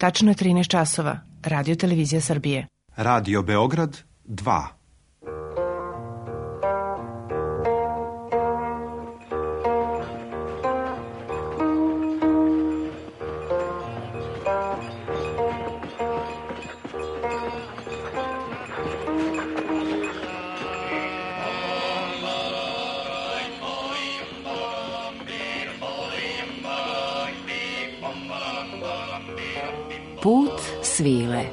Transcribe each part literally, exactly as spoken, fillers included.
Tačno je trinaest časova. Radio Televizija Srbije. Radio Beograd dva. Put svile.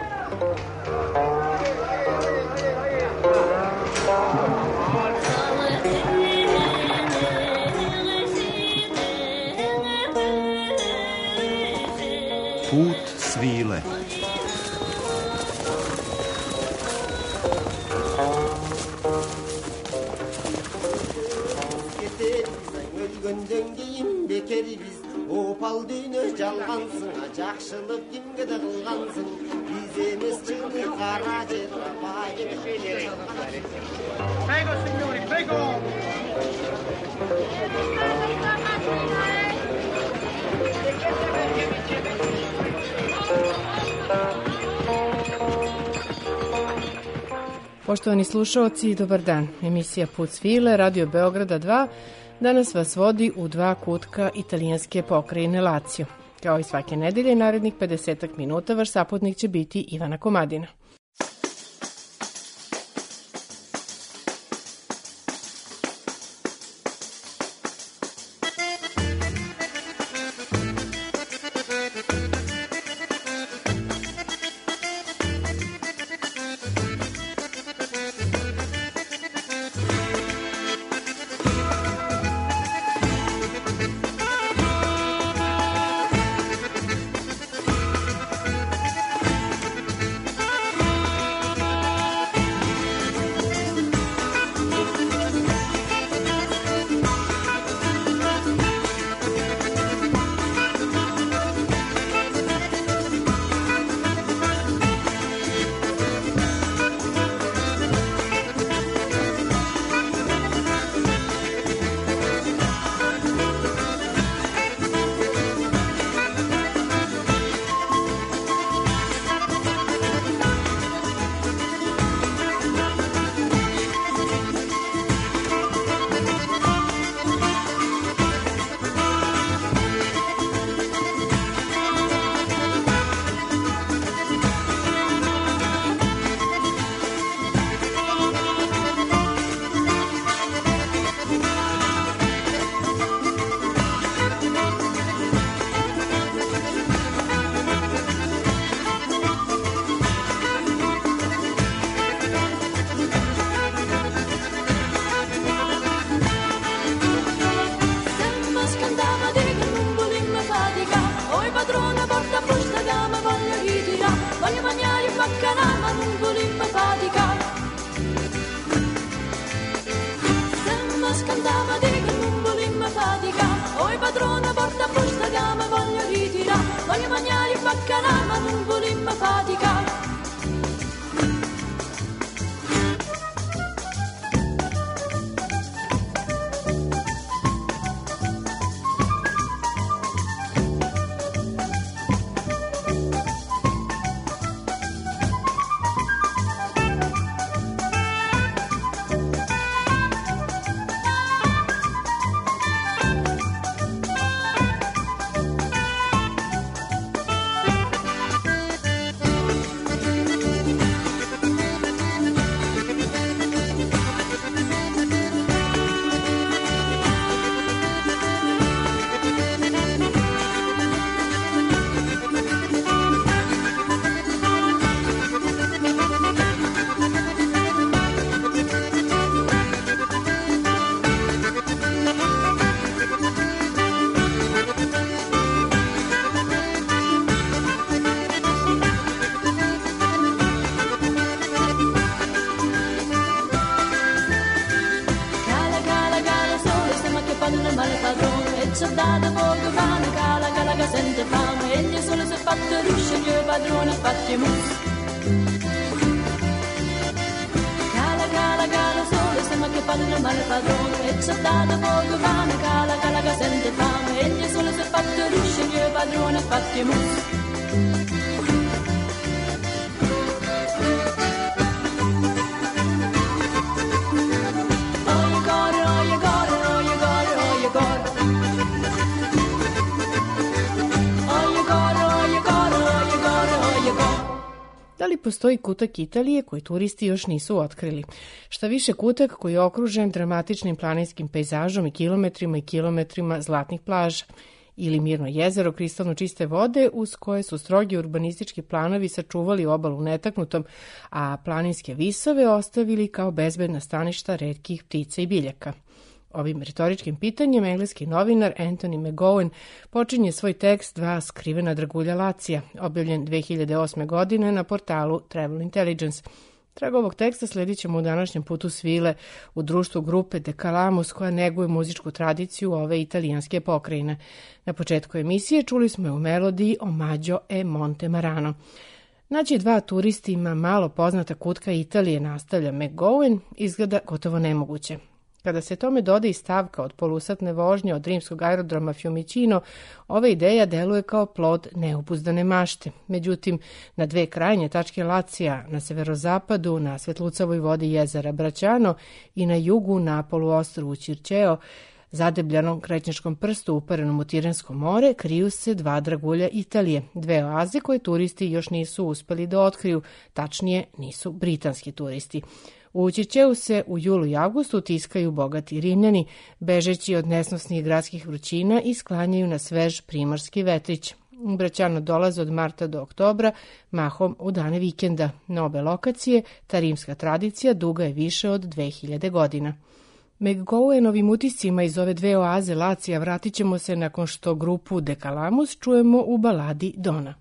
Put svile. Opal düğünü жалғансың, жақшылық кімге де қылғансың, біз емес чыңы қара жер Prego, signori, prego! Poštovani slušalci, dobar dan. Emisija Put svile, Radio Beograda dva, danas vas vodi u dva kutka italijanske pokrajine Lazio. Kao i svake nedelje, narednih pedesetak minuta vaš saputnik će biti Ivana Komadina. soldato poco pane, cala, cala che sente fame, egli solo si è fatto ruscio, il mio padrone fatti mus. Cala, cala, cala, solo stiamo che padrone male padrone, e soldato poco pane, cala, cala che sente fame, egli solo si è fatto ruscio, il mio padrone fatti mus. Da li postoji kutak Italije koji turisti još nisu otkrili? Šta više, kutak koji je okružen dramatičnim planinskim pejzažom i kilometrima i kilometrima zlatnih plaža, ili mirno jezero kristalno čiste vode uz koje su strogi urbanistički planovi sačuvali obalu netaknutom, a planinske visove ostavili kao bezbedna staništa retkih ptica i biljaka. Ovim retoričkim pitanjem engleski novinar Anthony McGowan počinje svoj tekst Dva skrivena dragulja Lacija, objavljen dve hiljade osme. godine na portalu Travel Intelligence. Trag ovog teksta sledit ćemo u današnjem putu svile u društvu grupe De Calamus koja neguje muzičku tradiciju ove italijanske pokrajine. Na početku emisije čuli smo je u melodiji Omaggio e Monte Marano. Naći dva turistima malo poznata kutka Italije, nastavlja McGowan, izgleda gotovo nemoguće. Kada se tome doda i stavka od polusatne vožnje od rimskog aerodroma Fiumicino, ova ideja deluje kao plod neupuzdane mašte. Međutim, na dve krajnje tačke Lacija, na severozapadu, na svetlucavoj vodi jezera Bracciano i na jugu na poluostrvu Circeo, zadebljanom kretnjačkom prstu uparenom u Tirensko more, kriju se dva dragulja Italije, dve oaze koje turisti još nisu uspeli da otkriju, tačnije nisu britanski turisti. U Circeu se u julu i avgustu tiskaju bogati Rimljani, bežeći od nesnosnih gradskih vrućina i sklanjaju na svež primorski vetrić. Bracciano dolaze od marta do oktobra, mahom u dane vikenda. Na obe lokacije ta rimska tradicija duga je više od dve hiljade godina. McGowanovim utiscima iz ove dve oaze Lacija vratit ćemo se nakon što grupu De Calamus čujemo u baladi Dona.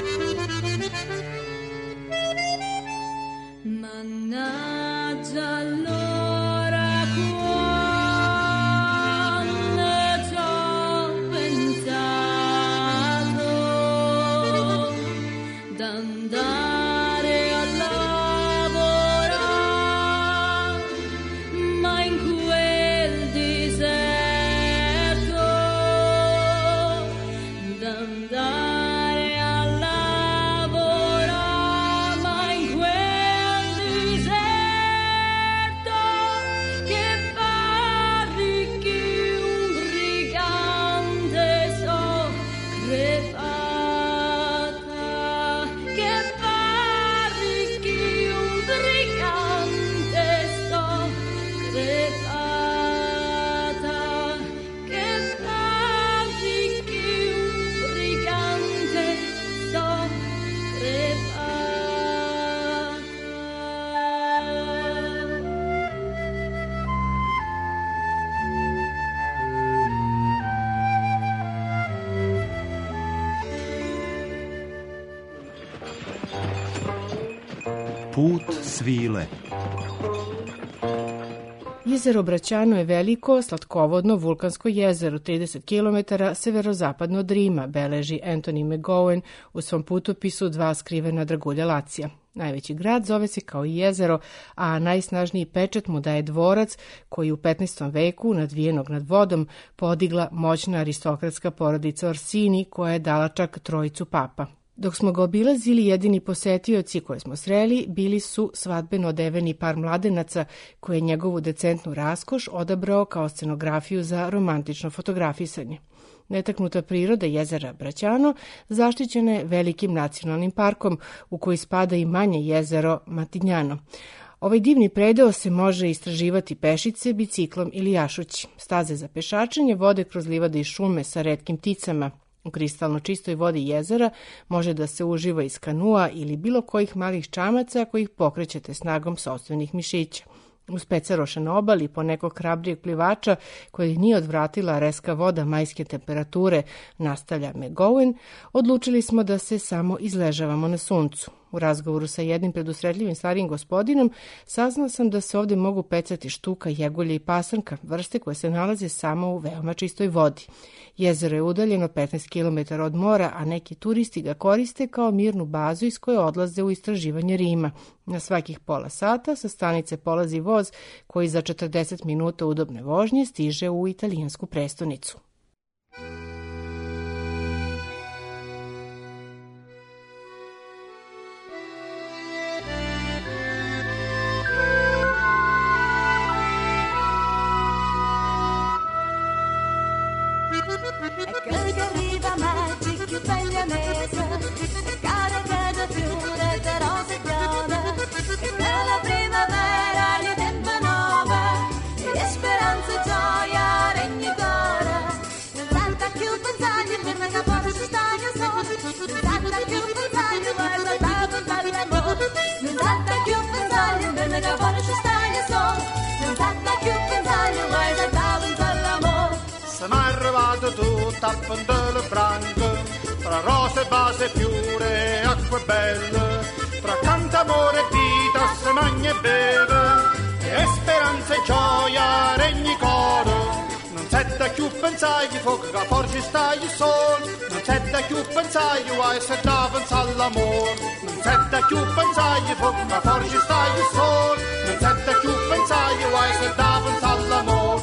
Mannaggia Put svile. Jezero Braćano je veliko, slatkovodno vulkansko jezero, trideset kilometara severozapadno od Rima, beleži Anthony McGowan u svom putopisu Dva skrivena dragulja Lacija. Najveći grad zove se kao i jezero, a najsnažniji pečat mu daje dvorac koji u petnaestom veku, nadvijenog nad vodom, podigla moćna aristokratska porodica Orsini koja je dala čak trojicu papa. Dok smo ga obilazili, jedini posetioci koje smo sreli bili su svadbeno odeveni par mladenaca koje je njegovu decentnu raskoš odabrao kao scenografiju za romantično fotografisanje. Netaknuta priroda jezera Braćano zaštićena je velikim nacionalnim parkom u koji spada i manje jezero Matignano. Ovaj divni predeo se može istraživati pešice, biciklom ili jašući. Staze za pešačenje vode kroz livade i šume sa retkim pticama. U kristalno čistoj vodi jezera može da se uživa iz kanua ili bilo kojih malih čamaca kojih pokrećete snagom sopstvenih mišića. Uz pecaroše na obali po nekog hrabrijeg plivača koji nije odvratila reska voda majske temperature, nastavlja McGowan, odlučili smo da se samo izležavamo na suncu. U razgovoru sa jednim predusretljivim starijim gospodinom saznao sam da se ovde mogu pecati štuka, jegulje i pasanka, vrste koje se nalaze samo u veoma čistoj vodi. Jezero je udaljeno petnaest kilometara od mora, a neki turisti ga koriste kao mirnu bazu iz koje odlaze u istraživanje Rima. Na svakih pola sata sa stanice polazi voz koji za četrdeset minuta udobne vožnje stiže u italijansku prestonicu. Tappando le branche, tra rose, base, fiore, acque belle, tra canta, amore e vita, se mangia e beve, e speranza e gioia regni coro. Non c'è da più pensare che fuoco che forse stai sol, non c'è da più pensare che vuoi se da pensare all'amore. Non c'è da più pensare che fuoco che forse stai sol, non c'è da più pensare che vuoi se da pensare all'amore.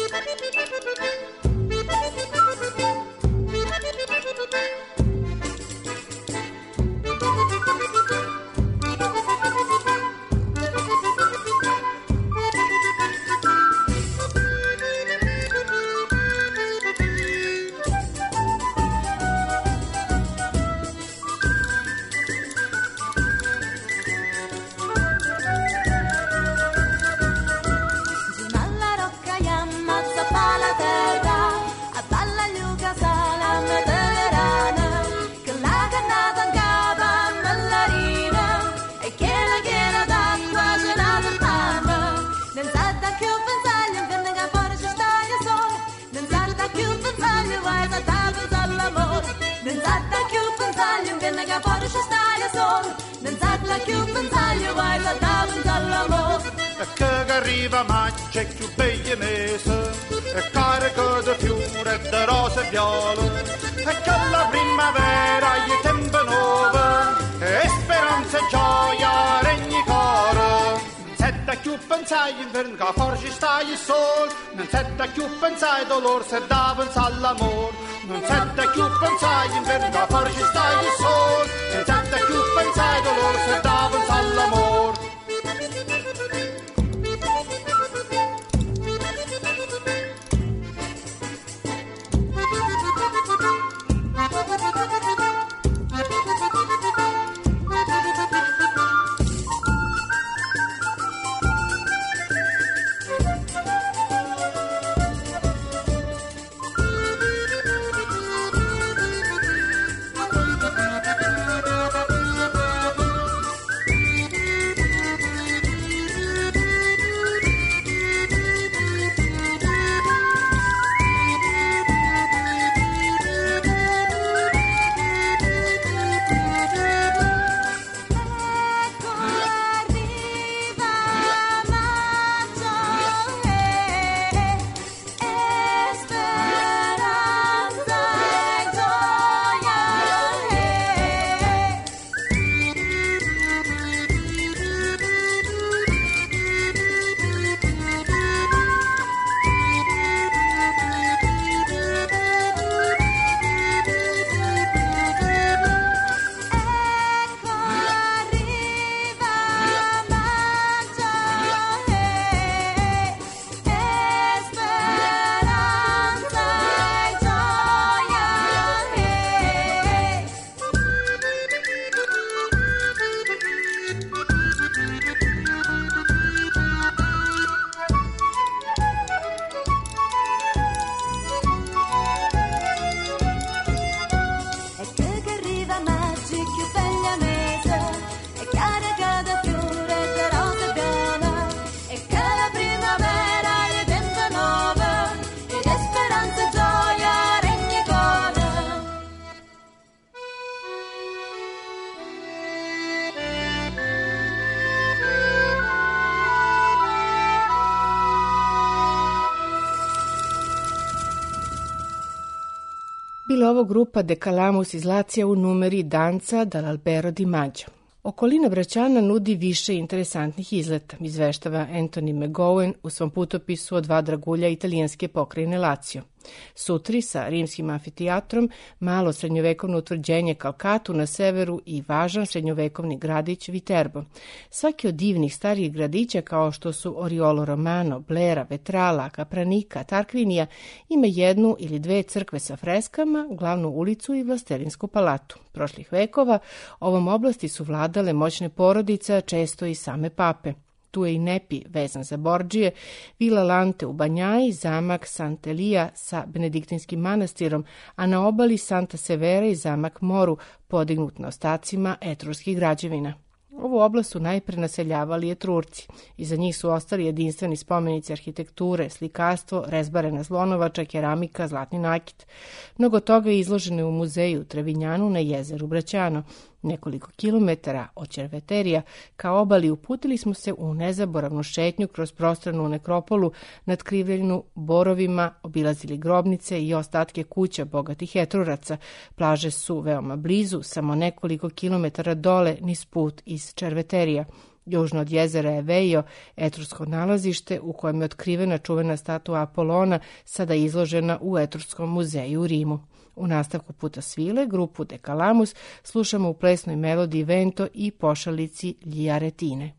Arriva maggio e più beglie mese, e carico di fiore e di rose e viole, e che la primavera gli tempo nuove, e speranza e gioia regni coro. Non c'è da più pensare inverno che forse stai sol, non c'è da più pensare dolore se da pensare all'amore. Non c'è da più pensare inverno che forse stai sol, non c'è da più pensare dolore se da pensare all'amore. bila ovo grupa De Calamus iz Lacija u numeri Danza dall'Albero di Maggio. Okolina Vraćana nudi više interesantnih izleta, izveštava Anthony McGowan u svom putopisu o dva dragulja italijanske pokrajine Lazio. Sutri sa rimskim amfiteatrom, malo srednjovekovno utvrđenje Kalkatu na severu i važan srednjovekovni gradić Viterbo. Svaki od divnih starijih gradića kao što su Oriolo Romano, Blera, Vetrala, Capranica, Tarquinija ima jednu ili dve crkve sa freskama, glavnu ulicu i vlastelinsku palatu. Prošlih vekova ovom oblasti su vladale moćne porodice, često i same pape. Tu je i Nepi vezan za Borđije, Vila Lante u Banjaji, zamak Sant'Elia sa benediktinskim manastirom, a na obali Santa Severa i zamak Moru podignut na ostacima etrurskih građevina. Ovu oblast su najpre naseljavali Etrurci. Iza njih su ostali jedinstveni spomenici arhitekture, slikarstvo, rezbarena zlonovača, keramika, zlatni nakit. Mnogo toga je izloženo u muzeju u Trevinjanu na jezeru Braćano. Nekoliko kilometara od Červeterija ka obali uputili smo se u nezaboravnu šetnju kroz prostranu nekropolu natkrivljenu borovima, obilazili grobnice i ostatke kuća bogatih Etruraca. Plaže su veoma blizu, samo nekoliko kilometara dole niz put iz Červeterija. Južno od jezera je Veio, etrursko nalazište u kojem je otkrivena čuvena statua Apolona, sada izložena u Etrurskom muzeju u Rimu. U nastavku puta svile, grupu De Calamus slušamo u plesnoj melodiji Vento i pošalici Gli Aretine.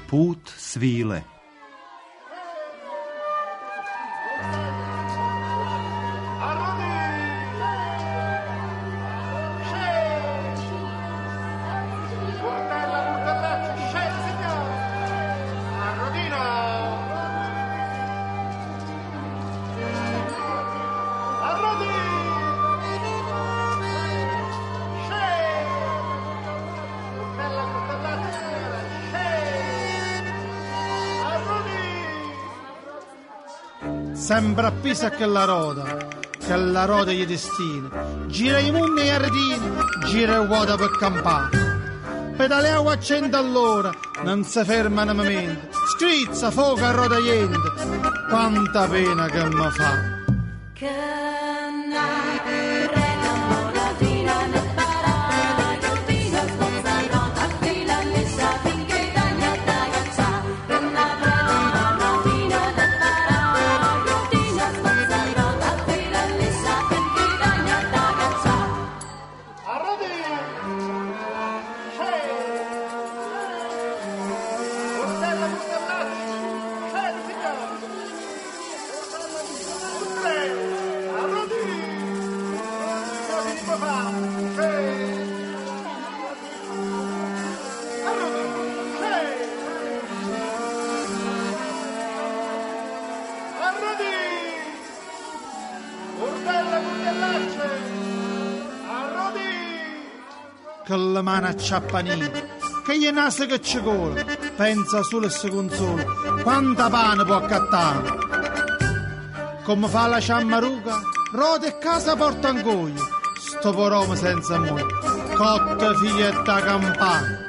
Put svile. Sempre appesa che la roda, che la roda gli destina. Gira i munni e ardini, gira il vuoto per campare. Pedaliamo a cento all'ora, non si ferma una momento. Scrizza, fuoco a roda niente, quanta pena che mi fa. Con la mano acciappanita, che gli nasce che ci cola, pensa solo e si consola, quanta pane può accattare. Come fa la ciammaruca, roda e casa porta ancora, sto porome senza amore, cotta figlietta campana.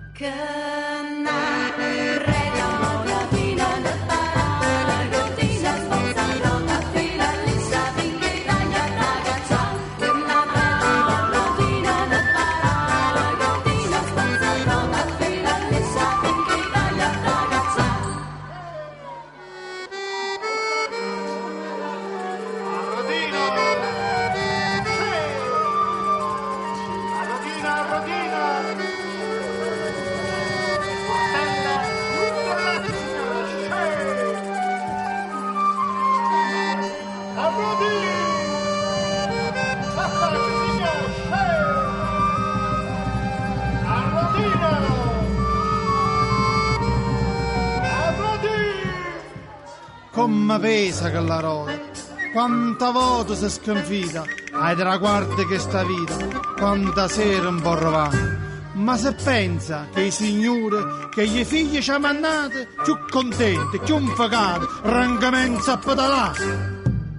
Come pesa che la roda, quanta volta si sconfida ai traguardi che sta vita, quanta sera un po' rovata. Ma se pensa che i signori che gli figli ci hanno mandati più contenti, più infagati, rancamente a pedalare.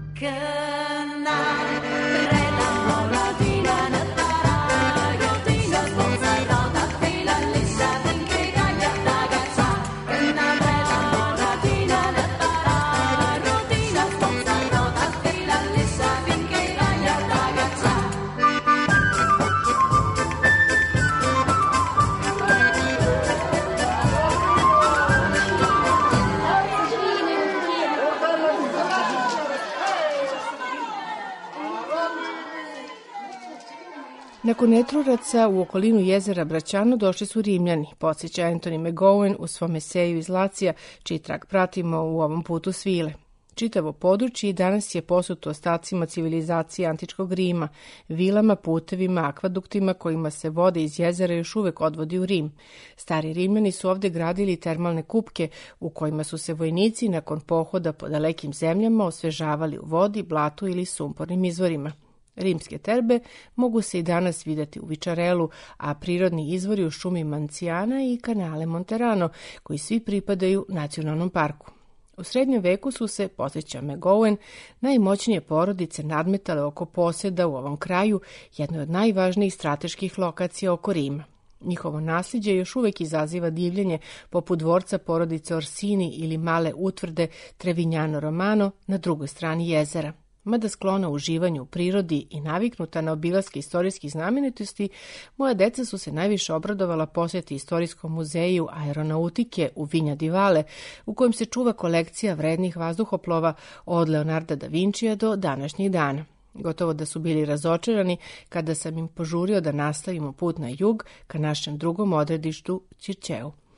Nakon Etruraca u okolinu jezera Braćano došli su Rimljani, podsjeća Anthony McGowan u svom eseju iz Lacija, čiji trag pratimo u ovom putu svile. Čitavo područje danas je posuto ostacima civilizacije antičkog Rima, vilama, putevima, akvaduktima kojima se vode iz jezera još uvek odvodi u Rim. Stari Rimljani su ovde gradili termalne kupke u kojima su se vojnici nakon pohoda po dalekim zemljama osvežavali u vodi, blatu ili sumpornim izvorima. Rimske terbe mogu se i danas videti u Vičarelu, a prirodni izvori u šumi Mancijana i kanale Monterano, koji svi pripadaju nacionalnom parku. U srednjem veku su se, podsjeća McGowan, najmoćnije porodice nadmetale oko posjeda u ovom kraju, jednoj od najvažnijih strateških lokacija oko Rima. Njihovo nasljeđe još uvek izaziva divljenje poput dvorca porodice Orsini ili male utvrde Trevignano Romano na drugoj strani jezera. Mada sklona uživanju u prirodi i naviknuta na obilaske istorijskih znamenitosti, moja deca su se najviše obradovala posjeti istorijskom muzeju aeronautike u Vinja di Vale, u kojem se čuva kolekcija vrednih vazduhoplova od Leonarda da Vincija do današnjih dana. Gotovo da su bili razočarani kada sam im požurio da nastavimo put na jug ka našem drugom odredištu Circeu.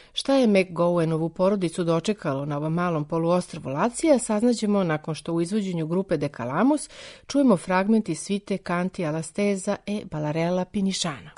Šta je McGowanovu porodicu dočekalo na ovom malom poluostrvu Lacija, saznaćemo nakon što u izvođenju grupe De Calamus čujemo fragment iz svite Canti alla stesa e Ballarella Pinišana.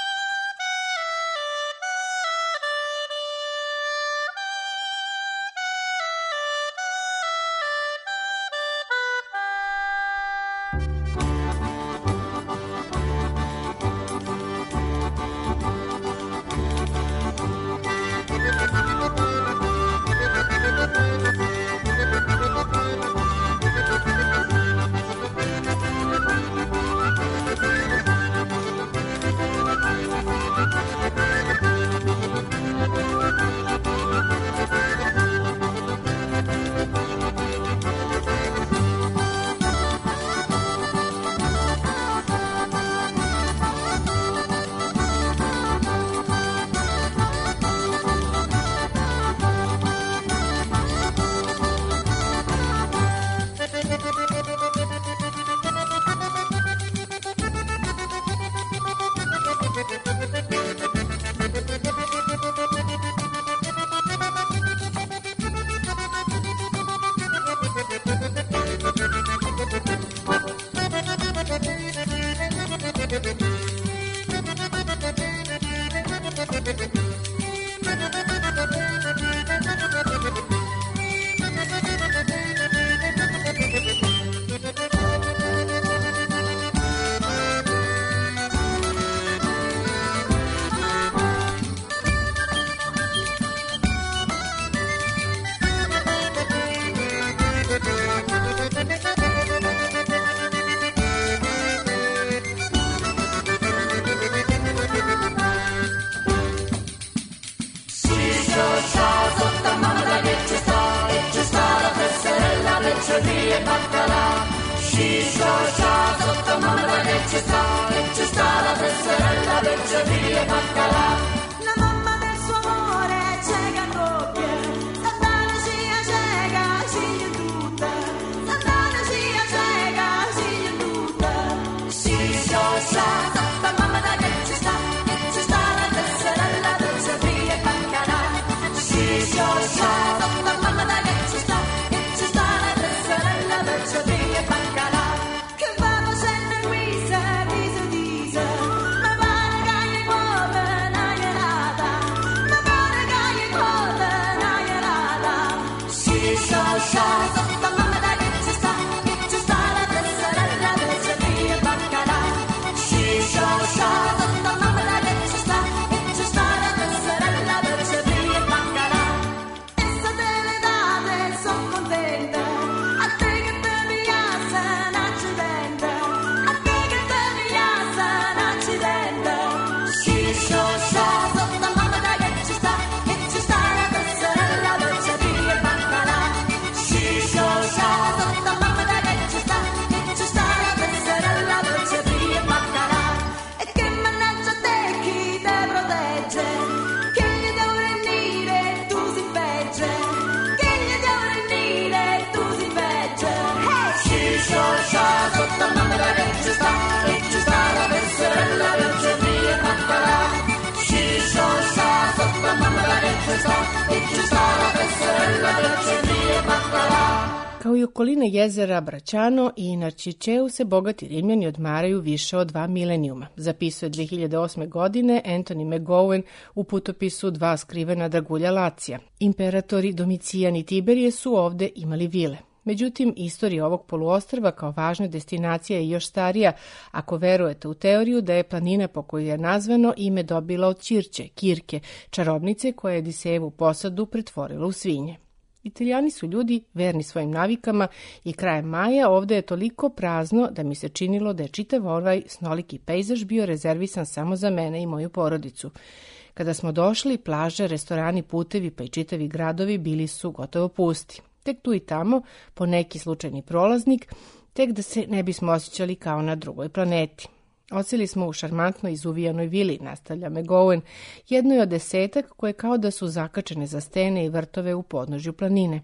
Kao i okoline jezera Braćano i Narčičeu se bogati Rimljani odmaraju više od dva milenijuma, zapisuje dve hiljade osme. godine Anthony McGowan u putopisu Dva skrivena dragulja Lacija. Imperatori Domicijan i Tiberije su ovde imali vile. Međutim, istorija ovog poluostrva kao važna destinacija je još starija ako verujete u teoriju da je planina po kojoj je nazvano ime dobila od Ćirće, Kirke, čarobnice koja je Odisejevu posadu pretvorila u svinje. Italijani su ljudi verni svojim navikama i krajem maja ovde je toliko prazno da mi se činilo da je čitav ovaj snoliki pejzaž bio rezervisan samo za mene i moju porodicu. Kada smo došli, plaže, restorani, putevi pa i čitavi gradovi bili su gotovo pusti. Tek tu i tamo, po neki slučajni prolaznik, tek da se ne bismo osjećali kao na drugoj planeti. Odseli smo u šarmantnoj izuvijanoj vili, nastavlja McGowan, jednoj od desetak koje kao da su zakačene za stene i vrtove u podnožju planine.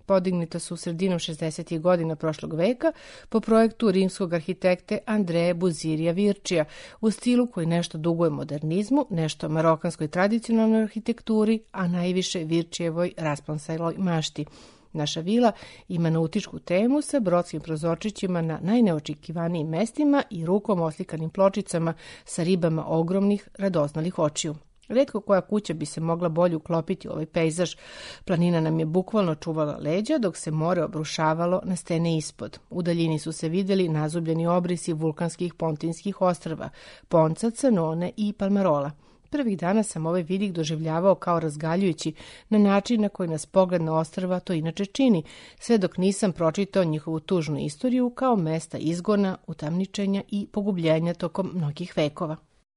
Podignita su sredinom šezdesetih godina prošlog veka po projektu rimskog arhitekte Andreje Buzirija Virčija u stilu koji nešto duguje modernizmu, nešto marokanskoj tradicionalnoj arhitekturi, a najviše Virčijevoj rasponsaloj mašti. Naša vila ima nautičku temu sa brodskim prozorčićima na najneočekivanijim mestima i rukom oslikanim pločicama sa ribama ogromnih, radoznalih očiju. Retko koja kuća bi se mogla bolje uklopiti u ovaj pejzaž. Planina nam je bukvalno čuvala leđa dok se more obrušavalo na stene ispod. U daljini su se videli nazubljeni obrisi vulkanskih pontinskih ostrva, Ponca, Canone i Palmarola. Prvih dana sam ovaj vidik doživljavao kao razgaljujući na način na koji nas pogled na ostrva to inače čini, sve dok nisam pročitao njihovu tužnu istoriju kao mesta izgona, utamničenja i pogubljenja tokom mnogih vekova.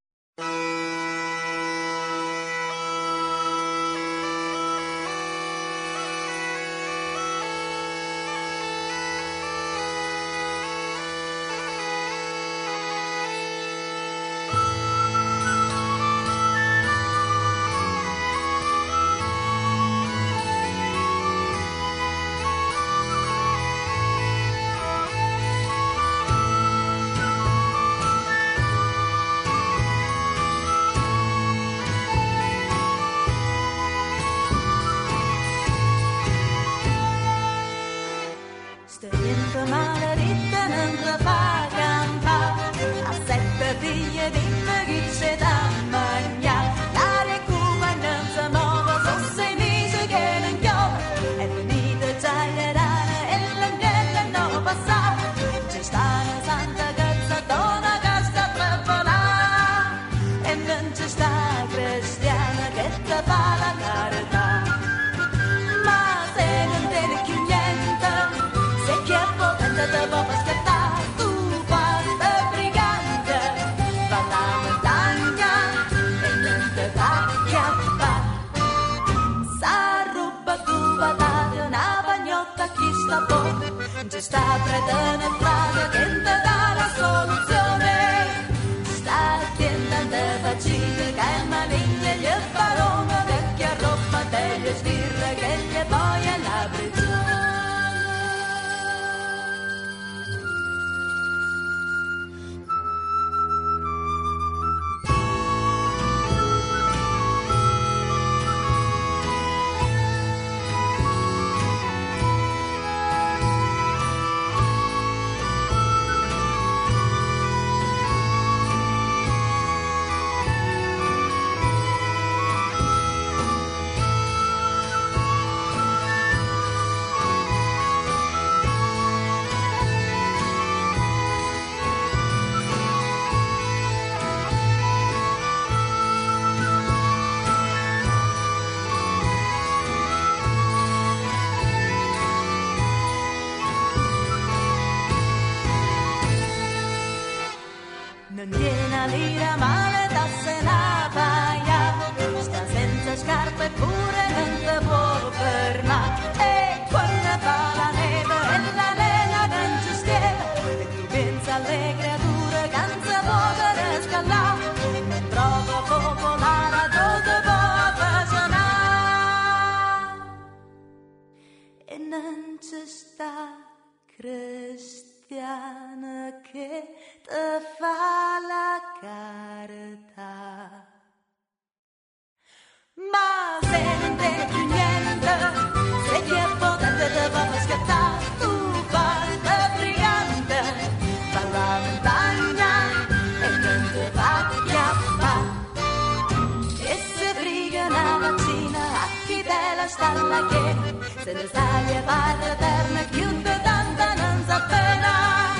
Se ne sta llevando eterna chiunque tanta non sa pena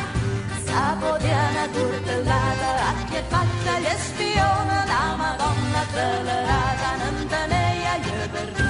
Sapodiana turtellata a chi fatta gli spione la Madonna telerata non teneia io per tu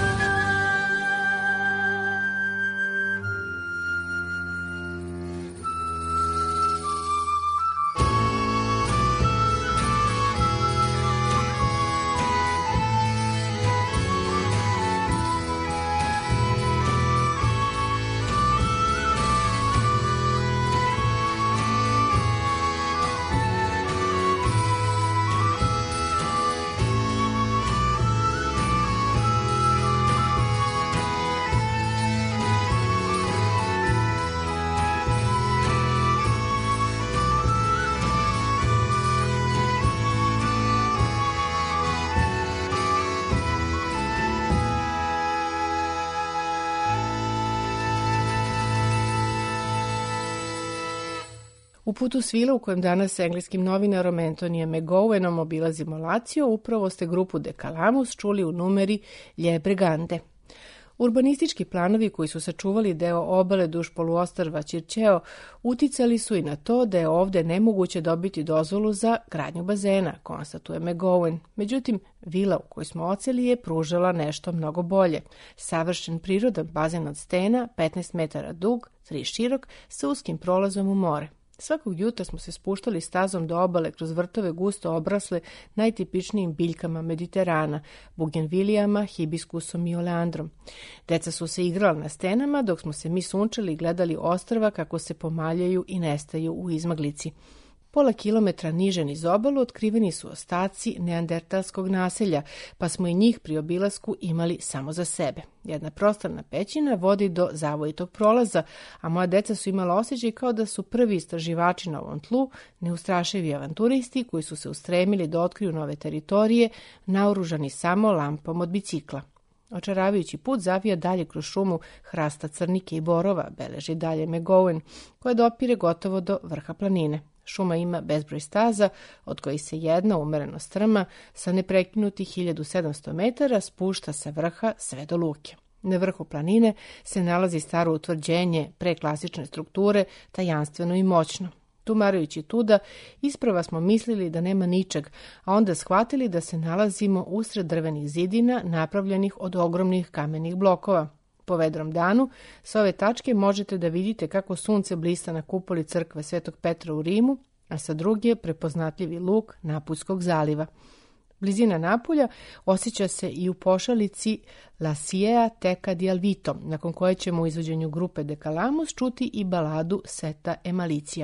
U putu svila u kojem danas s engleskim novinarom Antonijem McGowanom obilazimo Lazio, upravo ste grupu De Calamus čuli u numeri Lje Brigande. Urbanistički planovi koji su sačuvali deo obale duž poluostrva Circeo uticali su i na to da je ovde nemoguće dobiti dozvolu za gradnju bazena, konstatuje McGowan. Međutim, vila u kojoj smo oceli je pružala nešto mnogo bolje. Savršen prirodan bazen od stena, petnaest metara dug, tri širok, sa uskim prolazom u more. Svakog jutra smo se spuštali stazom do obale kroz vrtove gusto obrasle najtipičnijim biljkama Mediterana, bugenvilijama, hibiskusom i oleandrom. Deca su se igrala na stenama dok smo se mi sunčali i gledali ostrva kako se pomaljaju i nestaju u izmaglici. Pola kilometra niže niz obalu otkriveni su ostaci neandertalskog naselja, pa smo i njih pri obilasku imali samo za sebe. Jedna prostorna pećina vodi do zavojitog prolaza, a moja deca su imala osjećaj kao da su prvi istraživači na ovom tlu, neustrašivi avanturisti koji su se ustremili da otkriju nove teritorije, naoružani samo lampom od bicikla. Očaravajući put zavija dalje kroz šumu hrasta crnike i borova, beleži dalje McGowan, koja dopire gotovo do vrha planine. Šuma ima bezbroj staza, od kojih se jedna umereno strma sa neprekinutih hiljadu sedamsto metara spušta sa vrha sve do luke. Na vrhu planine se nalazi staro utvrđenje preklasične strukture, tajanstveno i moćno. Tumarajući tuda, isprava smo mislili da nema ničeg, a onda shvatili da se nalazimo usred drvenih zidina napravljenih od ogromnih kamenih blokova. Po vedrom danu, sa ove tačke možete da vidite kako sunce blista na kupoli crkve Svetog Petra u Rimu, a sa druge prepoznatljivi luk Napuljskog zaliva. Blizina Napulja osjeća se i u pošalici La Siea Teca di Alvito, nakon koje ćemo u izvođenju grupe De Calamus čuti i baladu Seta e Malizia.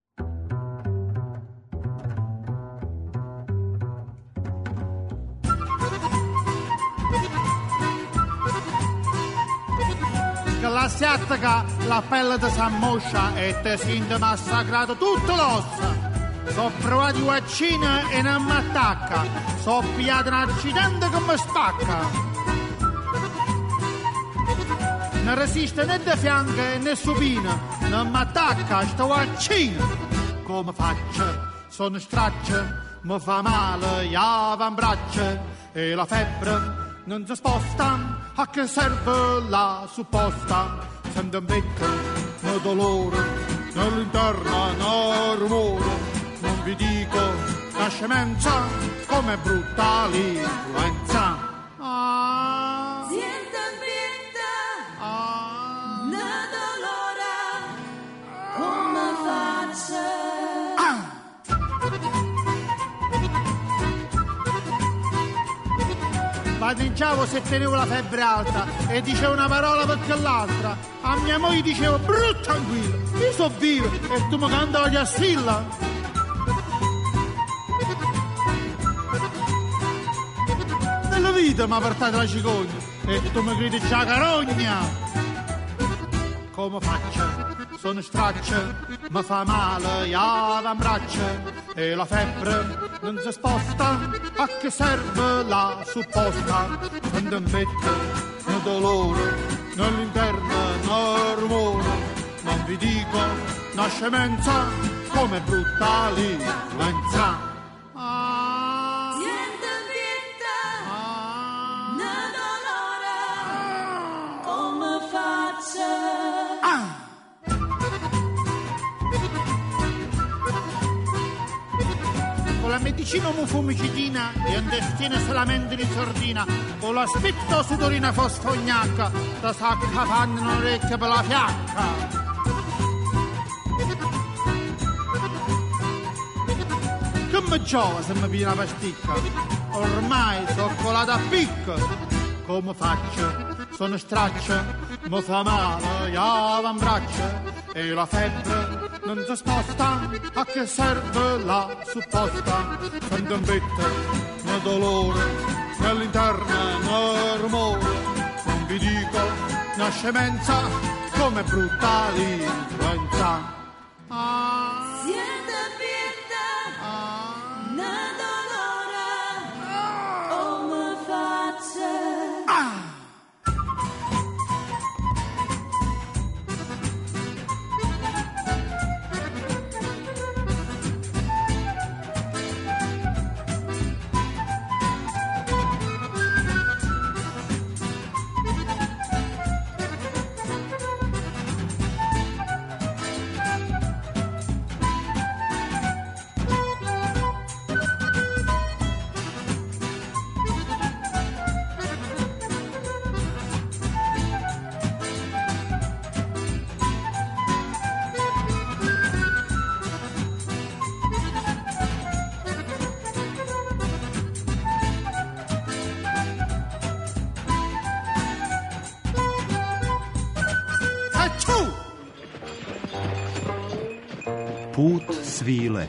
Che la si attacca la pelle di San Moscia e te sente massacrato tutte l'ossa. So provati vaccina e non mi attacca. So pigliato un accidente che mi spacca. Non resiste né de fianco né supina. Non mi attacca sto vaccino. Come faccio? Sono straccio. Mi fa male gli avambraccia e la febbre non si sposta. A che serve la supposta? Sento un becco, no dolore, nell'interno no rumore. Non vi dico la scemenza, come brutta l'influenza. Ah, Siento pietà, ah, no dolore, come faccio? ah. Patrinciavo se tenevo la febbre alta e dicevo una parola perché l'altra. A mia moglie dicevo brutto tranquillo, io so vivo e tu mi cantavi di assilla. Nella vita mi ha portato la cicogna e tu mi gridi c'è carogna. Come faccio? Sono straccio, mi fa male gli avambraccia e la febbre non si sposta. A che serve la supposta? Quando un petto, no dolore, nell'interno no rumore. Non vi dico una scemenza, come brutta l'influenza. Ah, Siento pietà, ah, no dolore, come faccio? ah. Con la medicina omofomicidina e un destino solamente di sordina, con la spitto sudorina fosfognacca, da sacca fanno un'orecchia per la fiacca. Che mi giova se mi viene la pasticca, ormai sono colata a picco. Come faccio? Sono straccio, mi fa male gli avambraccia e la febbre non si sposta. A che serve la supposta? Sento un petto, no dolore, nell'interno no rumore. Non vi dico una scemenza, come brutta l'influenza. Ah, Siento pietà, ah, no dolore, come faccio? ah. Put svile.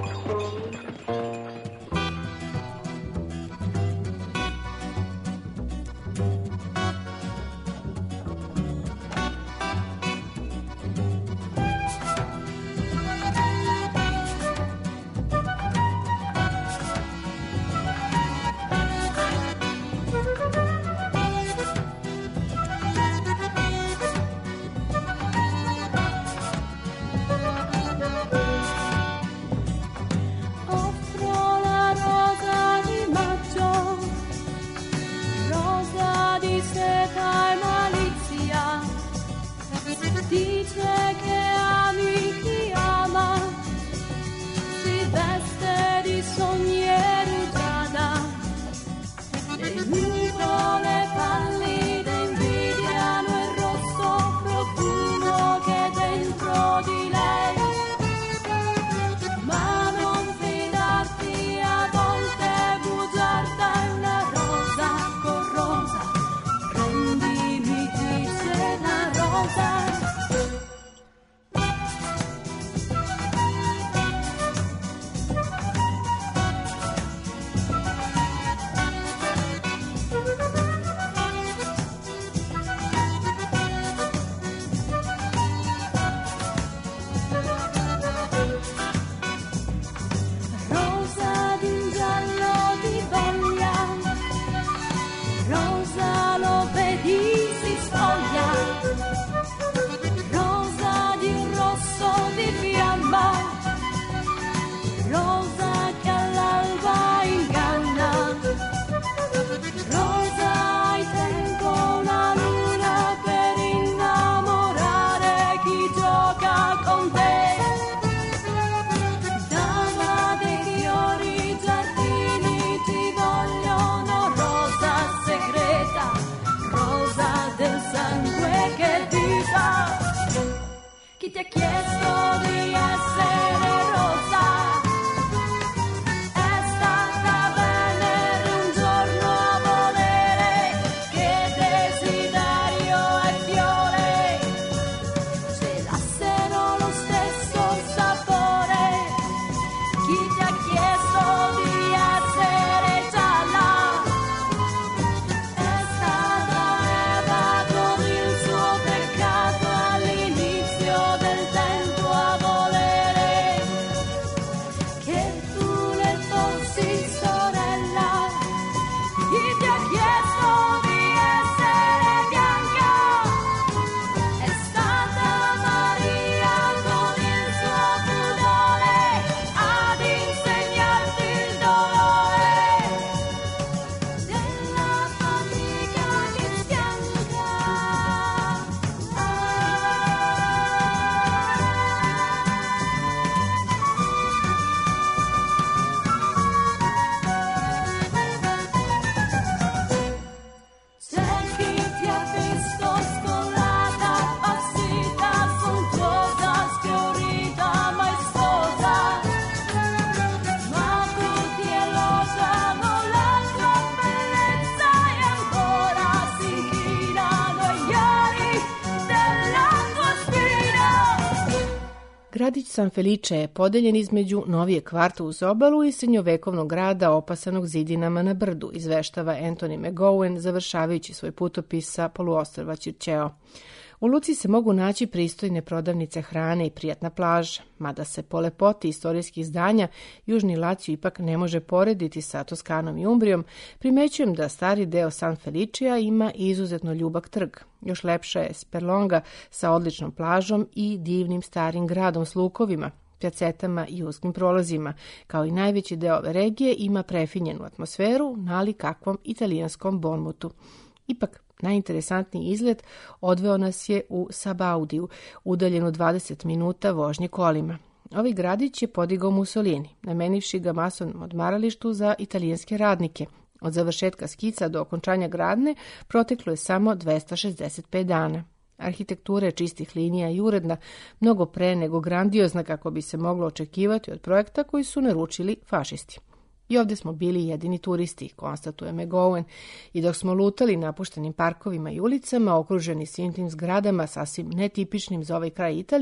Gradić San Felice je podeljen između novije kvarta uz obalu i srednjovekovnog grada opasanog zidinama na brdu, izveštava Anthony McGowan, završavajući svoj putopis sa poluostrva Circeo. U luci se mogu naći pristojne prodavnice hrane i prijatna plaža, mada se po lepoti istorijskih zdanja Južni Lazio ipak ne može porediti sa Toskanom i Umbrijom, primećujem da stari deo San Felicea ima izuzetno ljubak trg. Još lepša je Sperlonga sa odličnom plažom i divnim starim gradom s lukovima, pjacetama i uskim prolazima. Kao i najveći deo ove regije ima prefinjenu atmosferu, nali kakvom italijanskom Bonmutu. Ipak, najinteresantniji izlet odveo nas je u Sabaudiju, udaljenu dvadeset minuta vožnje kolima. Ovaj gradić je podigao Mussolini, namenivši ga masovnom odmaralištu za italijanske radnike. Od završetka skica do okončanja gradnje proteklo je samo dvesta šezdeset pet dana. Arhitektura je čistih linija i uredna, mnogo pre nego grandiozna kako bi se moglo očekivati od projekta koji su naručili fašisti. I ovdje smo bili jedini turisti, konstatuje McGowan, i dok smo lutali napuštenim parkovima i ulicama, okruženi svim tim zgradama, sasvim netipičnim za ovaj kraj Italije,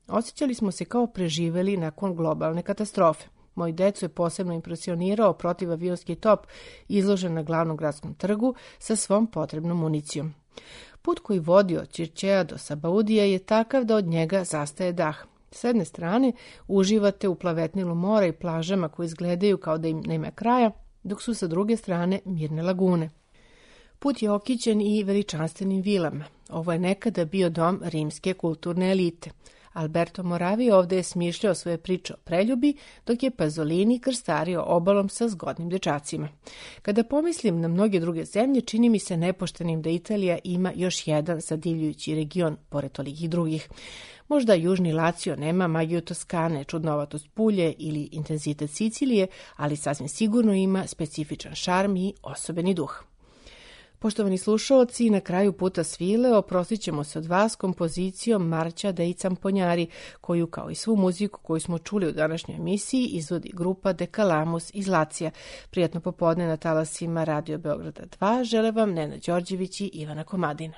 Osjećali smo se kao preživeli nakon globalne katastrofe. Moju decu je posebno impresionirao protivavionski top izložen na glavnom gradskom trgu sa svom potrebnom municijom. Put koji vodi od Čirčeja do Sabaudija je takav da od njega zastaje dah. S jedne strane uživate u plavetnilu mora i plažama koje izgledaju kao da im nema kraja, dok su sa druge strane mirne lagune. Put je okićen i veličanstvenim vilama. Ovo je nekada bio dom rimske kulturne elite. Alberto Moravi ovdje je smišljao svoje priče o preljubi, dok je Pazolini krstario obalom sa zgodnim dečacima. Kada pomislim na mnoge druge zemlje, čini mi se nepoštenim da Italija ima još jedan zadivljujući region, pored tolikih drugih. Možda južni Lacio nema magiju Toskane, čudnovatost Pulje ili intenzitet Sicilije, ali sasvim sigurno ima specifičan šarm i osobeni duh. Poštovani slušaoci, na kraju puta svile oprostit ćemo se od vas kompozicijom Marća dei Camponjari, koju kao i svu muziku koju smo čuli u današnjoj emisiji izvodi grupa De Calamus iz Lacija. Prijatno popodne na talasima Radio Beograda dva žele vam Nena Đorđević i Ivana Komadina.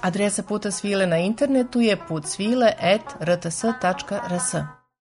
Adresa Puta svile na internetu je putsvile at r t s tačka r s.